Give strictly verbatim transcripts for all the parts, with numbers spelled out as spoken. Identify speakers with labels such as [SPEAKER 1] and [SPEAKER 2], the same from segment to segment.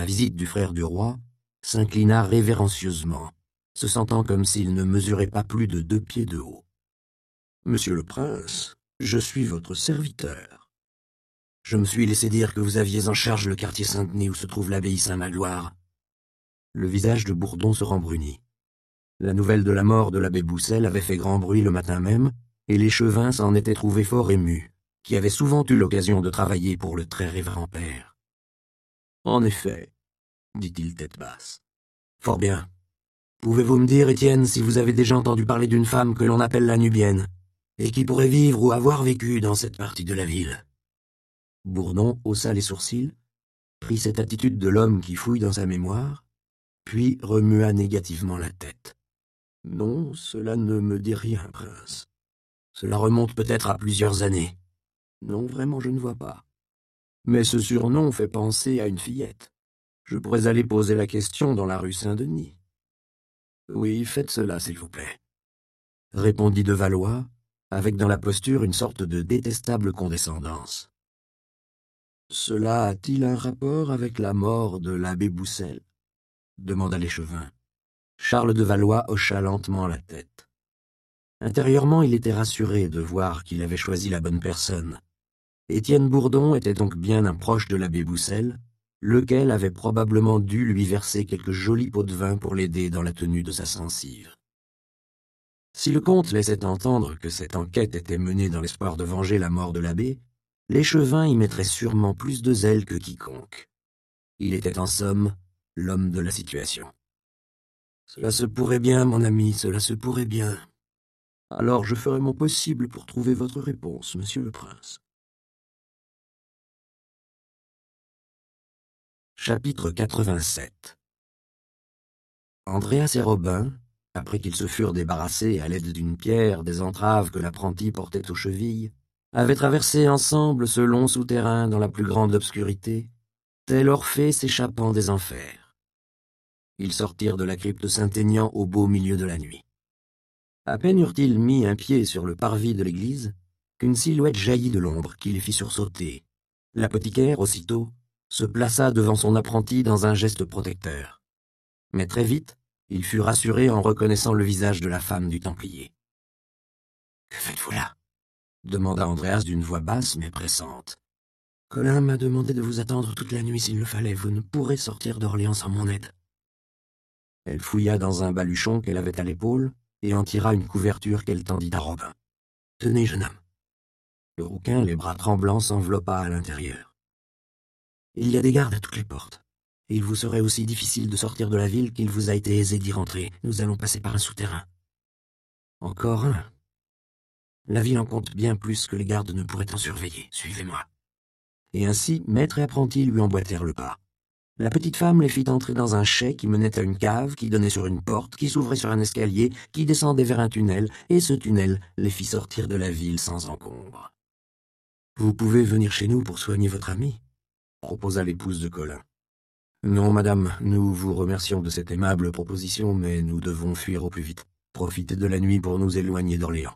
[SPEAKER 1] La visite du frère du roi s'inclina révérencieusement, se sentant comme s'il ne mesurait pas plus de deux pieds de haut. « Monsieur le prince, je suis votre serviteur. Je me suis laissé dire que vous aviez en charge le quartier Saint-Denis où se trouve l'abbaye Saint-Magloire. » Le visage de Bourdon se rembrunit. La nouvelle de la mort de l'abbé Boussel avait fait grand bruit le matin même, et l'échevin s'en était trouvé fort ému, qui avait souvent eu l'occasion de travailler pour le très révérend père. « En effet, dit-il tête basse. Fort bien. Pouvez-vous me dire, Étienne, si vous avez déjà entendu parler d'une femme que l'on appelle la Nubienne, et qui pourrait vivre ou avoir vécu dans cette partie de la ville ?» Bourdon haussa les sourcils, prit cette attitude de l'homme qui fouille dans sa mémoire, puis remua négativement la tête. « Non, cela ne me dit rien, prince. Cela remonte peut-être à plusieurs années. Non, vraiment, je ne vois pas. Mais ce surnom fait penser à une fillette. Je pourrais aller poser la question dans la rue Saint-Denis. »« Oui, faites cela, s'il vous plaît. » répondit de Valois, avec dans la posture une sorte de détestable condescendance. « Cela a-t-il un rapport avec la mort de l'abbé Boussel ?» demanda l'échevin. Charles de Valois hocha lentement la tête. Intérieurement, il était rassuré de voir qu'il avait choisi la bonne personne. Étienne Bourdon était donc bien un proche de l'abbé Boussel, lequel avait probablement dû lui verser quelques jolis pots de vin pour l'aider dans la tenue de sa censive. Si le comte laissait entendre que cette enquête était menée dans l'espoir de venger la mort de l'abbé, l'échevin y mettrait sûrement plus de zèle que quiconque. Il était en somme l'homme de la situation. « Cela se pourrait bien, mon ami, cela se pourrait bien. Alors je ferai mon possible pour trouver votre réponse, monsieur le prince. » Chapitre quatre-vingt-sept. Andreas et Robin, après qu'ils se furent débarrassés à l'aide d'une pierre des entraves que l'apprenti portait aux chevilles, avaient traversé ensemble ce long souterrain dans la plus grande obscurité, tel Orphée s'échappant des enfers. Ils sortirent de la crypte Saint-Aignan au beau milieu de la nuit. À peine eurent-ils mis un pied sur le parvis de l'église, qu'une silhouette jaillit de l'ombre qui les fit sursauter. L'apothicaire, aussitôt, se plaça devant son apprenti dans un geste protecteur. Mais très vite, il fut rassuré en reconnaissant le visage de la femme du Templier. « Que faites-vous là ?» demanda Andreas d'une voix basse mais pressante. « Colin m'a demandé de vous attendre toute la nuit s'il le fallait. Vous ne pourrez sortir d'Orléans sans mon aide. » Elle fouilla dans un baluchon qu'elle avait à l'épaule et en tira une couverture qu'elle tendit à Robin. « Tenez, jeune homme. » Le rouquin, les bras tremblants, s'enveloppa à l'intérieur. « Il y a des gardes à toutes les portes, et il vous serait aussi difficile de sortir de la ville qu'il vous a été aisé d'y rentrer. Nous allons passer par un souterrain. »« Encore un. La ville en compte bien plus que les gardes ne pourraient en surveiller. Suivez-moi. » Et ainsi, maître et apprenti lui emboîtèrent le pas. La petite femme les fit entrer dans un chai qui menait à une cave, qui donnait sur une porte, qui s'ouvrait sur un escalier, qui descendait vers un tunnel, et ce tunnel les fit sortir de la ville sans encombre. « Vous pouvez venir chez nous pour soigner votre ami ?» proposa l'épouse de Colin. « Non, madame, nous vous remercions de cette aimable proposition, mais nous devons fuir au plus vite. Profitez de la nuit pour nous éloigner d'Orléans.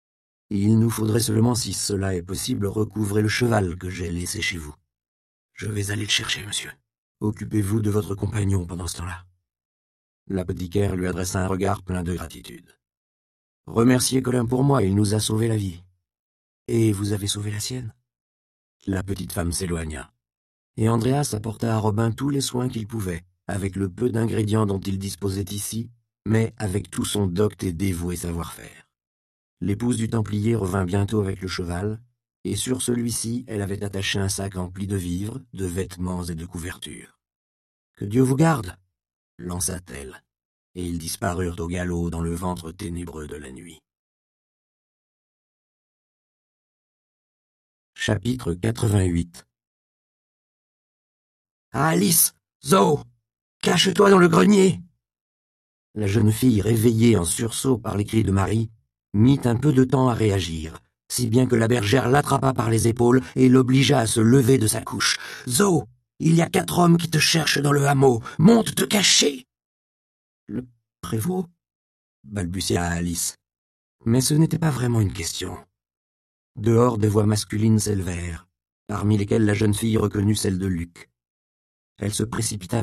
[SPEAKER 1] Il nous faudrait seulement, si cela est possible, recouvrer le cheval que j'ai laissé chez vous. Je vais aller le chercher, monsieur. Occupez-vous de votre compagnon pendant ce temps-là. » L'apothicaire lui adressa un regard plein de gratitude. « Remerciez Colin pour moi, il nous a sauvé la vie. »« Et vous avez sauvé la sienne ?» La petite femme s'éloigna, et Andreas apporta à Robin tous les soins qu'il pouvait, avec le peu d'ingrédients dont il disposait ici, mais avec tout son docte et dévoué savoir-faire. L'épouse du Templier revint bientôt avec le cheval, et sur celui-ci elle avait attaché un sac empli de vivres, de vêtements et de couvertures. « Que Dieu vous garde !» lança-t-elle, et ils disparurent au galop dans le ventre ténébreux de la nuit. Chapitre quatre-vingt-huit. « Alice! Zo! Cache-toi dans le grenier !» La jeune fille, réveillée en sursaut par les cris de Marie, mit un peu de temps à réagir, si bien que la bergère l'attrapa par les épaules et l'obligea à se lever de sa couche. « Zo! Il y a quatre hommes qui te cherchent dans le hameau. Monte te cacher !»« Le prévôt ?» balbutia Alice. Mais ce n'était pas vraiment une question. Dehors, des voix masculines s'élevèrent, parmi lesquelles la jeune fille reconnut celle de Luc. Elle se précipita